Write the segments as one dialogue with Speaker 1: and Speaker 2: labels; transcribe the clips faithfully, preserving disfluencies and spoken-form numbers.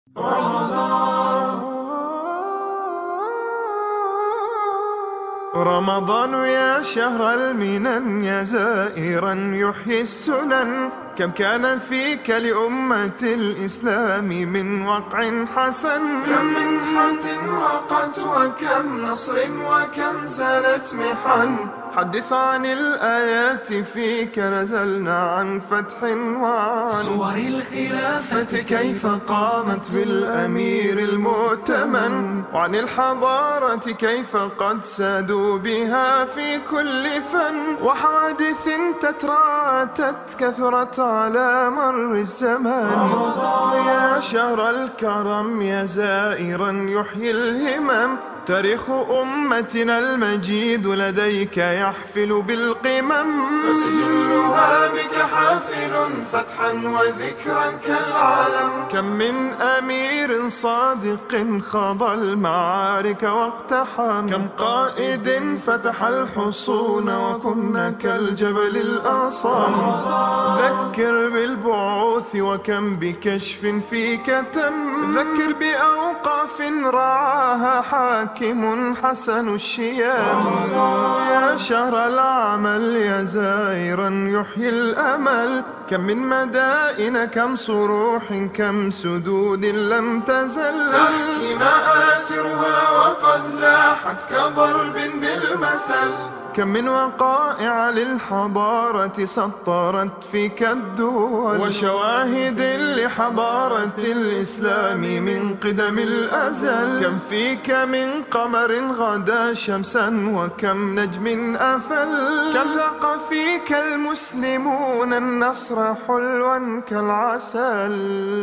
Speaker 1: رمضان يا شهر المنن يا زائرا يحيي السنن، كم كان فيك لأمة الإسلام من وقع حسن. كم منحة وقت وكم نصر وكم زالت محن، حدث عن الآيات فيك نزلنا عن فتح وعن
Speaker 2: صور الخلافة
Speaker 1: كيف قامت بالأمير المؤتمن، وعن الحضارة كيف قد سادوا بها في كل فن، وحوادث تتراتت كثرت على مر الزمان. يا شهر الكرم يا زائرا يحيي الهمم، تاريخ أمتنا المجيد لديك يحفل بالقمم، فسجلها بك حافل فتحا وذكرا كالعالم. كم من أمير صادق خاض المعارك واقتحم، كم قائد فتح الحصون وكنا كالجبل الأعصام. ذكر بالبعوث وكم بكشف فيك تم، ذكر بأوقاف رعاها حاكم حسن الشيام. يا شهر العمل يا زائرا يحيي الأمل، كم من مدائن كم صروح كم سدود لم تزل تحكي مآثرها وقد لاحت كضرب بالمثل. كم من وقائع للحضارة سطرت فيك الدول، وشواهد لحضارة الإسلام من قدم الأزل. كم فيك من قمر غدا شمسا وكم نجم أفل، كم ذاق فيك المسلمون النصر حلوا كالعسل.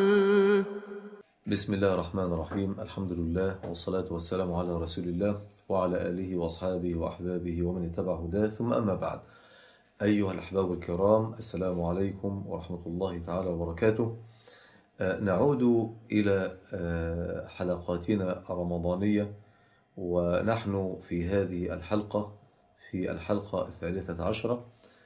Speaker 3: بسم الله الرحمن الرحيم. الحمد لله والصلاة والسلام على رسول الله وعلى آله وأصحابه وأحبابه ومن اتبع هداه، ثم أما بعد. أيها الأحباب الكرام، السلام عليكم ورحمة الله تعالى وبركاته. نعود إلى حلقاتنا الرمضانية، ونحن في هذه الحلقة في الحلقة الثالثة عشرة،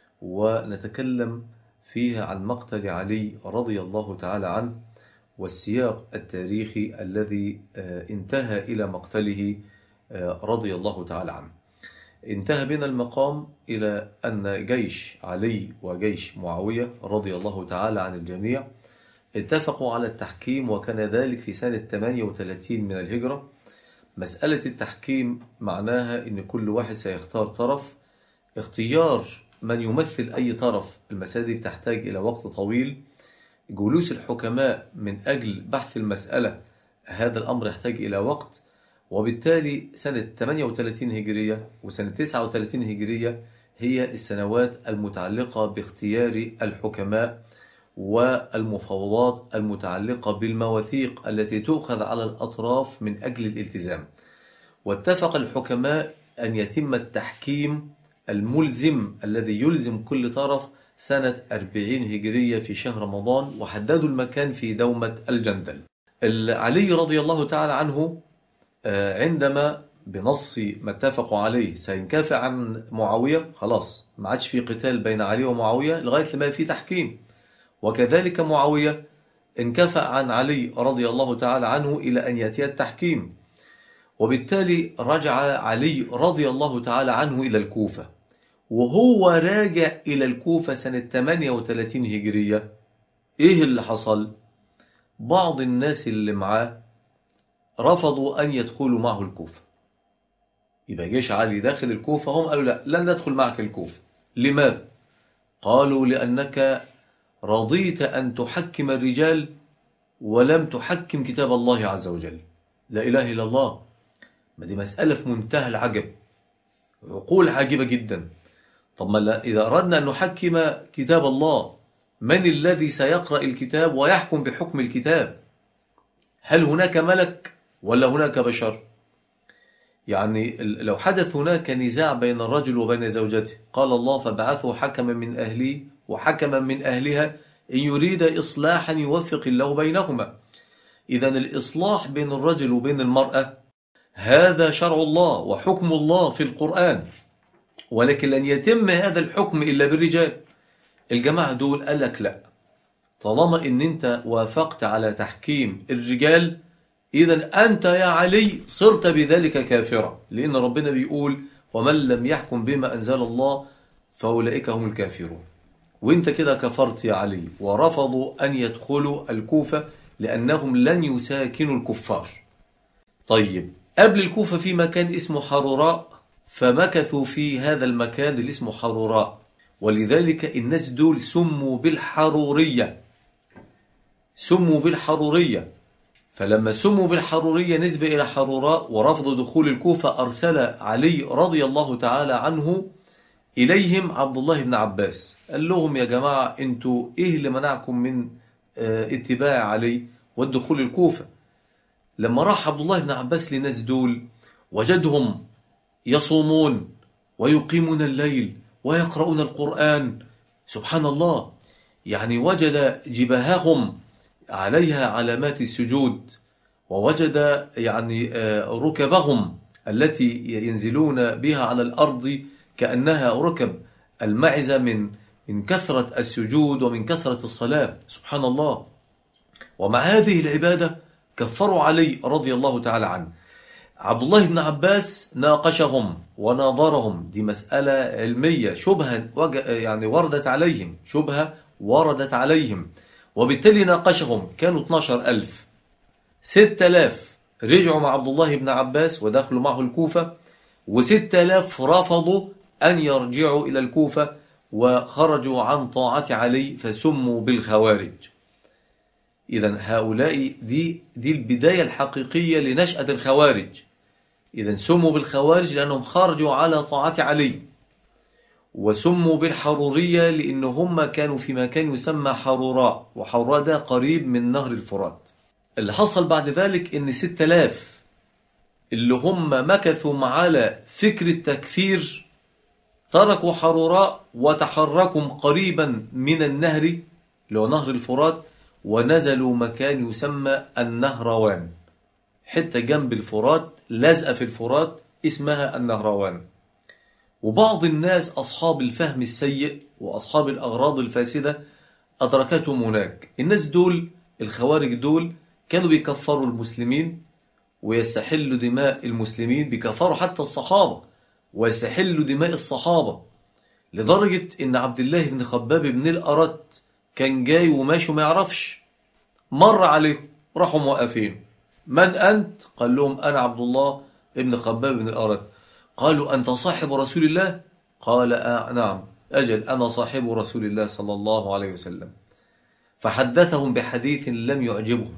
Speaker 3: ونتكلم فيها عن مقتل علي رضي الله تعالى عنه والسياق التاريخي الذي انتهى إلى مقتله رضي الله تعالى عنه. انتهى بنا المقام إلى أن جيش علي وجيش معاوية رضي الله تعالى عن الجميع اتفقوا على التحكيم، وكان ذلك في سنة ثمانية وثلاثين من الهجرة. مسألة التحكيم معناها أن كل واحد سيختار طرف. اختيار من يمثل أي طرف المسألة تحتاج إلى وقت طويل. جلوس الحكماء من أجل بحث المسألة هذا الأمر يحتاج إلى وقت، وبالتالي سنة ثمانية وثلاثين هجرية وسنة تسعة وثلاثين هجرية هي السنوات المتعلقة باختيار الحكماء والمفاوضات المتعلقة بالمواثيق التي تؤخذ على الأطراف من أجل الالتزام. واتفق الحكماء أن يتم التحكيم الملزم الذي يلزم كل طرف سنة أربعين هجرية في شهر رمضان، وحددوا المكان في دومة الجندل. علي رضي الله تعالى عنه عندما بنص ما اتفقوا عليه سينكفى عن معاوية، خلاص ما عادش في قتال بين علي ومعاوية لغاية ما في تحكيم، وكذلك معاوية انكفى عن علي رضي الله تعالى عنه إلى أن يأتي التحكيم. وبالتالي رجع علي رضي الله تعالى عنه إلى الكوفة، وهو راجع إلى الكوفة سنة ثمانية وثلاثين هجرية. إيه اللي حصل؟ بعض الناس اللي معاه رفضوا أن يدخلوا معه الكوفة. يبقى جيش علي داخل الكوفة، هم قالوا لا، لن ندخل معك الكوفة. لماذا؟ قالوا لأنك رضيت أن تحكم الرجال ولم تحكم كتاب الله عز وجل. لا إله إلا الله. ما دي مسألة في منتهى العجب، عقول عجيبة جدا. طب ما إذا أردنا أن نحكم كتاب الله، من الذي سيقرأ الكتاب ويحكم بحكم الكتاب؟ هل هناك ملك ولا هناك بشر؟ يعني لو حدث هناك نزاع بين الرجل وبين زوجته، قال الله فبعثوا حكما من أهلي وحكما من أهلها إن يريد إصلاحا يوفق الله بينهما. إذا الإصلاح بين الرجل وبين المرأة هذا شرع الله وحكم الله في القرآن، ولكن لن يتم هذا الحكم إلا بالرجال. الجماعة دول قال لك لا، طالما ان انت وافقت على تحكيم الرجال، إذا أنت يا علي صرت بذلك كافرا، لأن ربنا بيقول ومن لم يحكم بما أنزل الله فأولئك هم الكافرون. وانت كده كفرت يا علي. ورفضوا أن يدخلوا الكوفة لأنهم لن يساكنوا الكفار. طيب قبل الكوفة في مكان اسمه حروراء، فمكثوا في هذا المكان اللي اسمه حروراء، ولذلك الناس دول سموا بالحرورية، سموا بالحرورية. فلما سموا بالحرورية نسبة إلى حروراء ورفضوا دخول الكوفة، أرسل علي رضي الله تعالى عنه إليهم عبد الله بن عباس، قال لهم يا جماعة انتوا إيه اللي منعكم من اتباع علي والدخول الكوفة؟ لما راح عبد الله بن عباس للناس دول وجدهم يصومون ويقيمون الليل ويقرؤون القرآن، سبحان الله، يعني وجد جباههم عليها علامات السجود، ووجد يعني ركبهم التي ينزلون بها على الأرض كأنها ركب المعزة من من كثرة السجود ومن كثرة الصلاة، سبحان الله. ومع هذه العبادة كفروا علي رضي الله تعالى عنه. عبد الله بن عباس ناقشهم وناظرهم، دي مسألة علمية، شبهة يعني وردت عليهم، شبهة وردت عليهم، وبالتالي ناقشهم. كانوا اثناشر ألف، ستة آلاف رجعوا مع عبد الله بن عباس ودخلوا معه الكوفة، وستة آلاف رفضوا أن يرجعوا إلى الكوفة وخرجوا عن طاعة علي فسموا بالخوارج. إذن هؤلاء دي, دي البداية الحقيقية لنشأة الخوارج. إذن سموا بالخوارج لأنهم خرجوا على طاعة علي، وسموا بالحرورية لأن هم كانوا في مكان يسمى حروراء، وحروراء ده قريب من نهر الفرات. اللي حصل بعد ذلك إن ستة آلاف اللي هم مكثوا على فكر التكفير تركوا حروراء وتحركوا قريبا من النهر اللي هو نهر الفرات، ونزلوا مكان يسمى النهروان، حتى جنب الفرات لازقة في الفرات اسمها النهروان. وبعض الناس أصحاب الفهم السيء وأصحاب الأغراض الفاسدة أدركتهم هناك. الناس دول الخوارج دول كانوا بيكفروا المسلمين ويستحلوا دماء المسلمين، بيكفروا حتى الصحابة ويستحلوا دماء الصحابة، لدرجة إن عبد الله بن خباب بن الأرت كان جاي وماشي وما يعرفش، مر عليه راحوا موقفين، من أنت؟ قال لهم أنا عبد الله بن خباب بن الأرت. قالوا أنت صاحب رسول الله؟ قال آه نعم أجل أنا صاحب رسول الله صلى الله عليه وسلم. فحدثهم بحديث لم يعجبهم،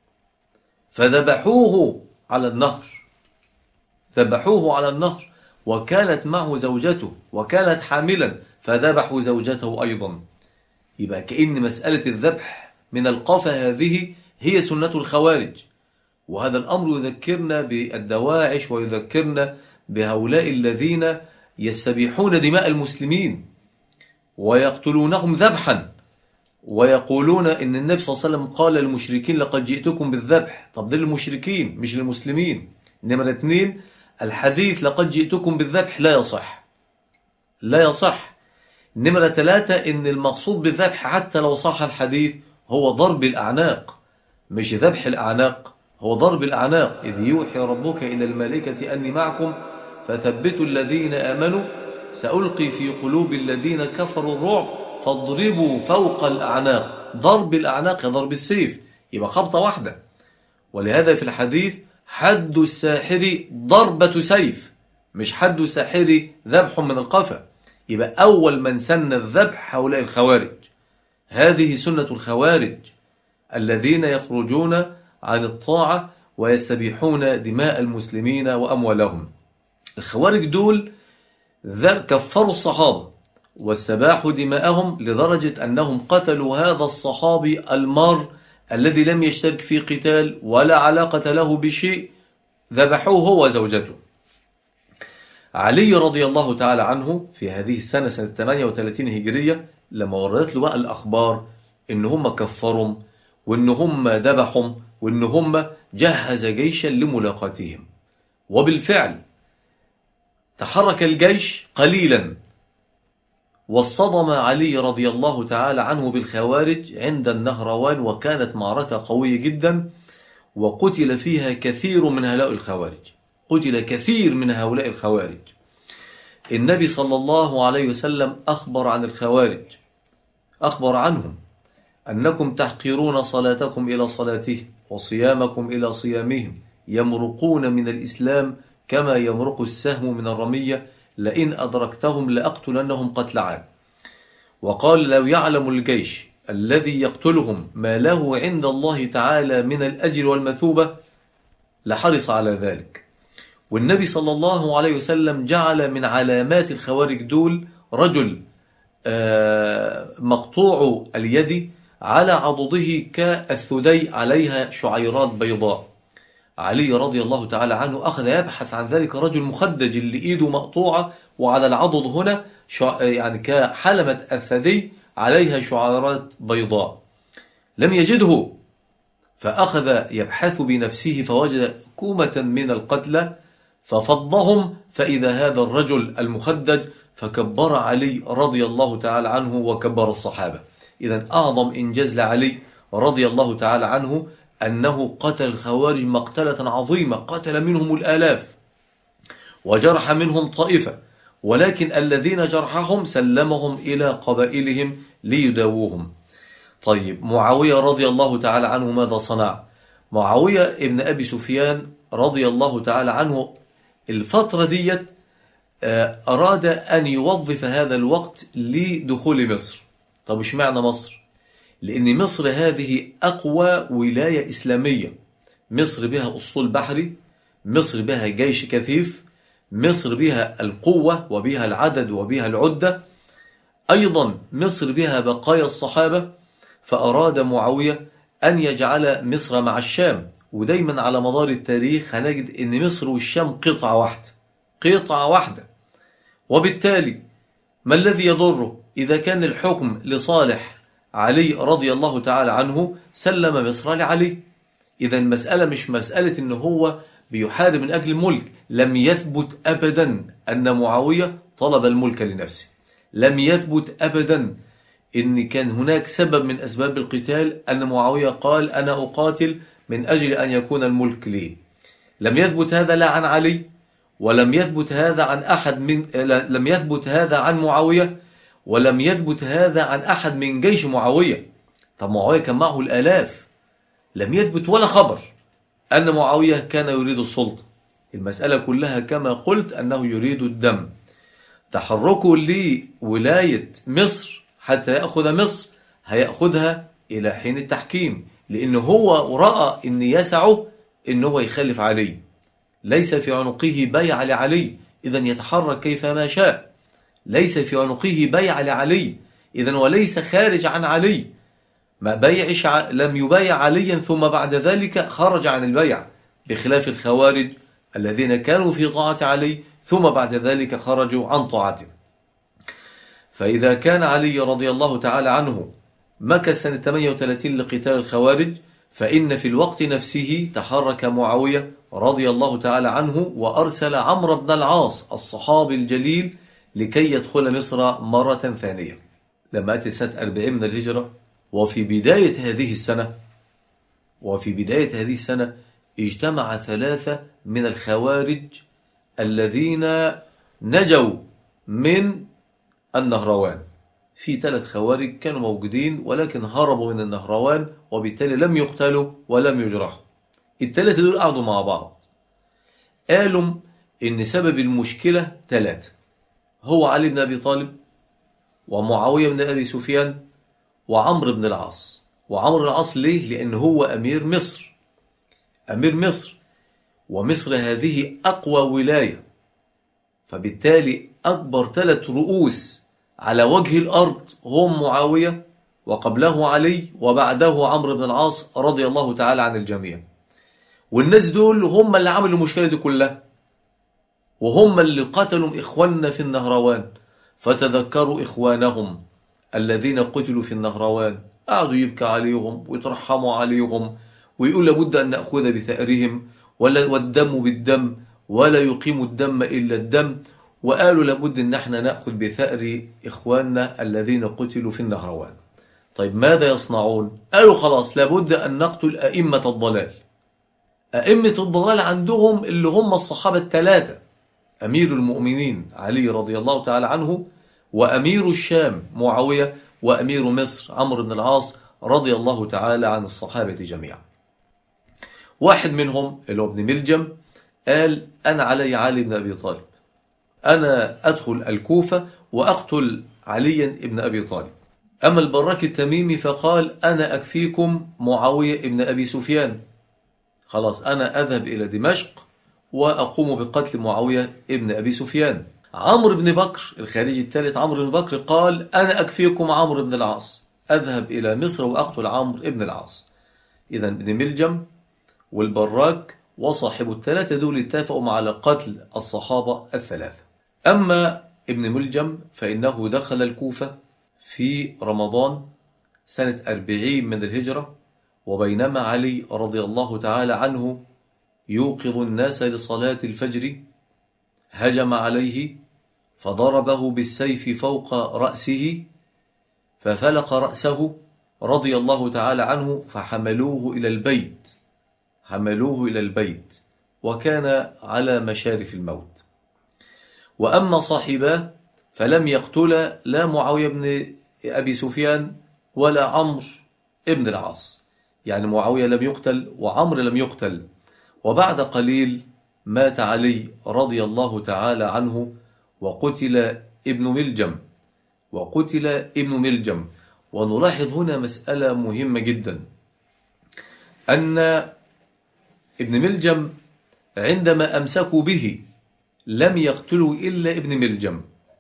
Speaker 3: فذبحوه على النهر، ذبحوه على النهر، وكانت معه زوجته وكانت حاملا فذبحوا زوجته أيضا. يبقى كأن مسألة الذبح من القفا هذه هي سنة الخوارج. وهذا الأمر يذكرنا بالدواعش ويذكرنا بهؤلاء الذين يستبيحون دماء المسلمين ويقتلونهم ذبحا، ويقولون إن النبي صلى الله عليه وسلم قال للمشركين لقد جئتكم بالذبح. طب ده للمشركين مش للمسلمين. إنما الاثنين الحديث لقد جئتكم بالذبح لا يصح، لا يصح. نمرة ثلاثة إن المقصود بالذبح حتى لو صح الحديث هو ضرب الأعناق، مش ذبح الأعناق، هو ضرب الأعناق. إذ يوحي ربك إلى الملائكة أني معكم فثبتوا الذين آمنوا سألقي في قلوب الذين كفروا الرعب فاضربوا فوق الأعناق. ضرب الأعناق ضرب السيف، يبقى خبطة واحدة. ولهذا في الحديث حد الساحر ضربة سيف، مش حد الساحر ذبح من القفا. يبقى أول من سن الذبح هؤلاء الخوارج. هذه سنة الخوارج الذين يخرجون عن الطاعة ويستبيحون دماء المسلمين وأموالهم. الخوارج دول كفروا الصحابة واستباحوا دماءهم لدرجة أنهم قتلوا هذا الصحابي المار الذي لم يشترك في قتال ولا علاقة له بشيء، ذبحوه هو وزوجته. علي رضي الله تعالى عنه في هذه السنة سنة ثمانية وثلاثين هجرية لما وردت له بقى الأخبار إن هم كفرهم وإن هم ذبحهم وإن هم جهز جيشا لملاقاتهم. وبالفعل تحرك الجيش قليلا واصطدم علي رضي الله تعالى عنه بالخوارج عند النهروان، وكانت معركة قوية جدا، وقتل فيها كثير من هؤلاء الخوارج قتل كثير من هؤلاء الخوارج. النبي صلى الله عليه وسلم أخبر عن الخوارج، أخبر عنهم أنكم تحقرون صلاتكم إلى صلاته وصيامكم إلى صيامهم، يمرقون من الإسلام كما يمرق السهم من الرمية، لئن أدركتهم لأقتلنهم قتل عاد. وقال لو يعلم الجيش الذي يقتلهم ما له عند الله تعالى من الأجر والمثوبة لحرص على ذلك. والنبي صلى الله عليه وسلم جعل من علامات الخوارج دول رجل مقطوع اليد على عضده كالثدي عليها شعيرات بيضاء. علي رضي الله تعالى عنه أخذ يبحث عن ذلك رجل مخدج اللي إيده مقطوعة وعلى العضد هنا يعني كحلمة الثدي عليها شعيرات بيضاء، لم يجده، فأخذ يبحث بنفسه فوجد كومة من القتلى ففضهم، فإذا هذا الرجل المخدج، فكبر علي رضي الله تعالى عنه وكبر الصحابة. إذن أعظم إنجاز لعلي رضي الله تعالى عنه أنه قتل الخوارج مقتلة عظيمة، قتل منهم الآلاف وجرح منهم طائفة، ولكن الذين جرحهم سلمهم إلى قبائلهم ليداووهم. طيب معاوية رضي الله تعالى عنه ماذا صنع؟ معاوية ابن أبي سفيان رضي الله تعالى عنه الفترة ديت أراد أن يوظف هذا الوقت لدخول مصر. طب إيش معنى مصر؟ لأن مصر هذه أقوى ولاية إسلامية، مصر بها أسطول بحري، مصر بها جيش كثيف، مصر بها القوة وبها العدد وبها العدة، أيضا مصر بها بقايا الصحابة. فأراد معاوية أن يجعل مصر مع الشام، ودايما على مدار التاريخ هنجد أن مصر والشام قطعة واحدة قطعة واحدة، وبالتالي ما الذي يضره؟ إذا كان الحكم لصالح علي رضي الله تعالى عنه سلم مصر لعلي. إذا المسألة مش مسألة أنه هو بيحارب من أجل الملك، لم يثبت أبدا أن معاوية طلب الملك لنفسه، لم يثبت أبدا إن كان هناك سبب من أسباب القتال أن معاوية قال أنا أقاتل من أجل أن يكون الملك لي. لم يثبت هذا لا عن علي، ولم يثبت هذا عن أحد من لم يثبت هذا عن معاوية، ولم يثبت هذا عن أحد من جيش معاوية. طب معاوية كان معه الآلاف، لم يثبت ولا خبر أن معاوية كان يريد السلطة. المسألة كلها كما قلت أنه يريد الدم. تحركه لولاية مصر حتى يأخذ مصر هيأخذها إلى حين التحكيم، لأنه هو رأى أن يسعه أنه هو يخلف علي، ليس في عنقه بيع لعلي، إذن يتحرك كيفما شاء، ليس في عنقه بيع لعلي، إذن وليس خارج عن علي، ما بيعش لم يبايع عليا ثم بعد ذلك خرج عن البيع، بخلاف الخوارج الذين كانوا في طاعة علي ثم بعد ذلك خرجوا عن طاعته. فإذا كان علي رضي الله تعالى عنه مكث سنة ثمانية وثلاثين لقتال الخوارج، فإن في الوقت نفسه تحرك معاوية رضي الله تعالى عنه وأرسل عمرو بن العاص الصحابي الجليل لكي يدخل مصر مرة ثانية. لما أتت سنة أربعين من الهجرة، وفي بداية هذه السنة وفي بداية هذه السنة اجتمع ثلاثة من الخوارج الذين نجوا من النهروان. في ثلاث خوارج كانوا موجودين ولكن هربوا من النهروان، وبالتالي لم يقتلوا ولم يجرحوا. الثلاثة دول قعدوا مع بعض، قالوا إن سبب المشكلة ثلاثة: هو علي بن أبي طالب، ومعاوية بن أبي سفيان، وعمرو بن العاص. وعمرو بن العاص ليه؟ لأنه هو أمير مصر، أمير مصر، ومصر هذه أقوى ولاية، فبالتالي أكبر ثلاث رؤوس على وجه الأرض هم معاوية، وقبله علي، وبعده عمرو بن العاص رضي الله تعالى عن الجميع. والناس دول هم اللي عملوا المشكلة دي كلها، وهم اللي قتلوا إخواننا في النهروان. فتذكروا إخوانهم الذين قتلوا في النهروان، قعدوا يبكى عليهم ويترحموا عليهم ويقول لابد أن نأخذ بثأرهم، والدم بالدم ولا يقيم الدم إلا الدم. وقالوا لابد ان احنا نأخذ بثأر إخواننا الذين قتلوا في النهروان. طيب ماذا يصنعون؟ قالوا خلاص لابد أن نقتل أئمة الضلال. أئمة الضلال عندهم اللي هم الصحابة الثلاثة، أمير المؤمنين علي رضي الله تعالى عنه، وأمير الشام معاوية، وأمير مصر عمرو بن العاص رضي الله تعالى عن الصحابة جميعا. واحد منهم اللي هو ابن ملجم قال أنا علي علي بن أبي طالب، أنا أدخل الكوفة وأقتل عليا بن أبي طالب. أما البراك التميمي فقال أنا أكفيكم معاوية بن أبي سفيان، خلاص أنا أذهب إلى دمشق وأقوم بقتل معاوية ابن أبي سفيان. عمرو بن بكر الخارجي الثالث عمرو بن بكر قال أنا أكفيكم عمرو بن العاص، أذهب إلى مصر وأقتل عمرو بن العاص. إذا ابن ملجم والبراك وصاحب الثلاثة دول اتفقوا على قتل الصحابة الثلاثة. أما ابن ملجم فإنه دخل الكوفة في رمضان سنة أربعين من الهجرة، وبينما علي رضي الله تعالى عنه يوقظ الناس لصلاة الفجر هجم عليه فضربه بالسيف فوق رأسه ففلق رأسه رضي الله تعالى عنه، فحملوه إلى البيت حملوه إلى البيت وكان على مشارف الموت. وأما صاحباه فلم يقتل لا معاوية بن أبي سفيان ولا عمرو بن العاص، يعني معاوية لم يقتل وعمرو لم يقتل. وبعد قليل مات علي رضي الله تعالى عنه وقتل ابن ملجم وقتل ابن ملجم. ونلاحظ هنا مسألة مهمة جدا، أن ابن ملجم عندما أمسكوا به لم يقتلوا إلا ابن ملجم،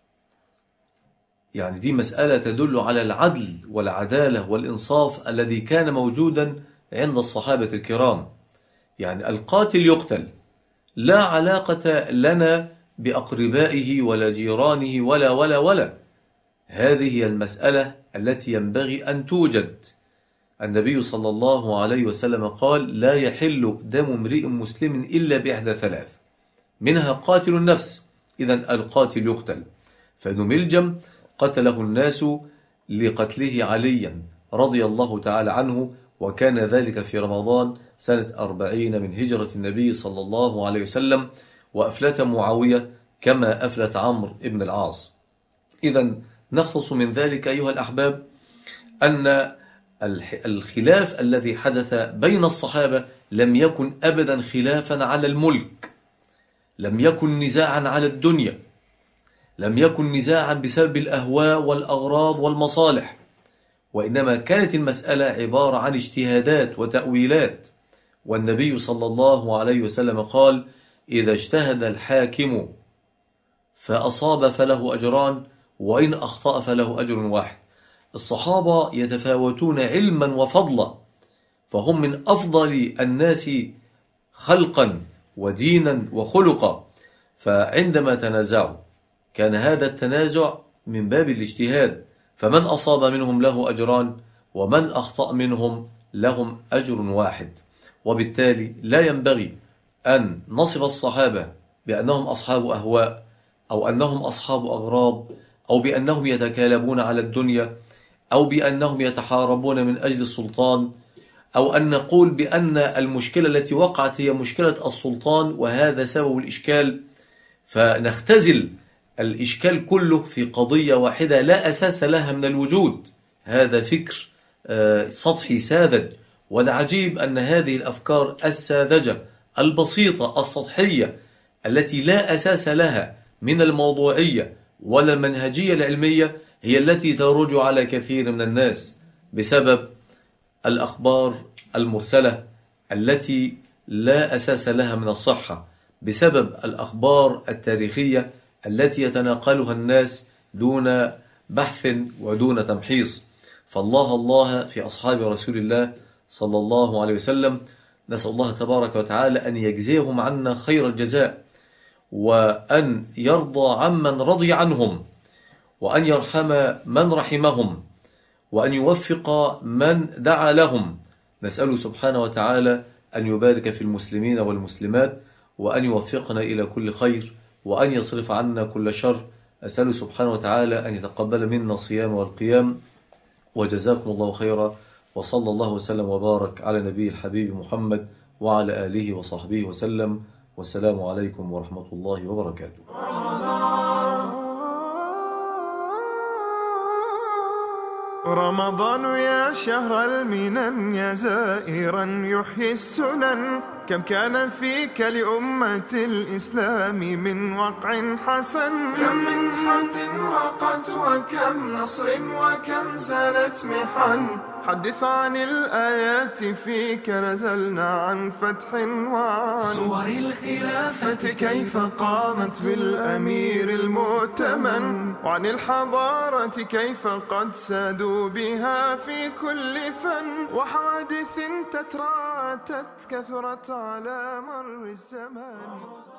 Speaker 3: يعني دي مسألة تدل على العدل والعدالة والإنصاف الذي كان موجودا عند الصحابة الكرام. يعني القاتل يقتل، لا علاقة لنا بأقربائه ولا جيرانه ولا ولا ولا هذه هي المسألة التي ينبغي أن توجد. النبي صلى الله عليه وسلم قال لا يحل دم امرئ مسلم إلا بإحدى ثلاث، منها قاتل النفس، إذن القاتل يقتل. فابن ملجم قتله الناس لقتله عليا رضي الله تعالى عنه، وكان ذلك في رمضان سنة أربعين من هجرة النبي صلى الله عليه وسلم، وأفلت معاوية كما أفلت عمرو بن العاص. إذن نخلص من ذلك أيها الأحباب أن الخلاف الذي حدث بين الصحابة لم يكن أبدا خلافا على الملك، لم يكن نزاعا على الدنيا، لم يكن نزاعا بسبب الأهواء والأغراض والمصالح، وإنما كانت المسألة عبارة عن اجتهادات وتأويلات. والنبي صلى الله عليه وسلم قال إذا اجتهد الحاكم فأصاب فله أجران وإن أخطأ فله أجر واحد. الصحابة يتفاوتون علما وفضلا، فهم من أفضل الناس خلقا ودينا وخلقا، فعندما تنازعوا كان هذا التنازع من باب الاجتهاد، فمن أصاب منهم له أجران ومن أخطأ منهم لهم أجر واحد. وبالتالي لا ينبغي أن نصف الصحابة بأنهم أصحاب أهواء أو أنهم أصحاب أغراض أو بأنهم يتكالبون على الدنيا أو بأنهم يتحاربون من أجل السلطان، أو أن نقول بأن المشكلة التي وقعت هي مشكلة السلطان وهذا سبب الإشكال، فنختزل الإشكال كله في قضية واحدة لا أساس لها من الوجود. هذا فكر سطحي ساذج، والعجيب أن هذه الأفكار الساذجة البسيطة السطحية التي لا أساس لها من الموضوعية ولا المنهجية العلمية هي التي تروج على كثير من الناس بسبب الأخبار المرسلة التي لا أساس لها من الصحة، بسبب الأخبار التاريخية التي يتناقلها الناس دون بحث ودون تمحيص. فالله الله في أصحاب رسول الله صلى الله عليه وسلم، نسأل الله تبارك وتعالى أن يجزيهم عنا خير الجزاء، وأن يرضى عمن رضي عنهم، وأن يرحم من رحمهم، وأن يوفق من دعا لهم. نسأله سبحانه وتعالى أن يبارك في المسلمين والمسلمات، وأن يوفقنا إلى كل خير، وأن يصرف عنا كل شر. أسأله سبحانه وتعالى أن يتقبل منا الصيام والقيام. وجزاكم الله خيرا، وصلى الله وسلم وبارك على نبي الحبيب محمد وعلى آله وصحبه وسلم. والسلام عليكم ورحمة الله وبركاته.
Speaker 1: رمضان يا شهر المنن، يا زائرا يحيي السنن، كم كان فيك لأمة الإسلام من وقع حسن، كم من حد وقت وكم نصر وكم زالت محن. حدث عن الآيات فيك نزلنا عن فتح وعن
Speaker 2: صور الخلافة
Speaker 1: كيف قامت بالأمير المؤتمن، وعن الحضارة كيف قد سادوا بها في كل فن، وحوادث تتراتت كثرت على مر الزمان.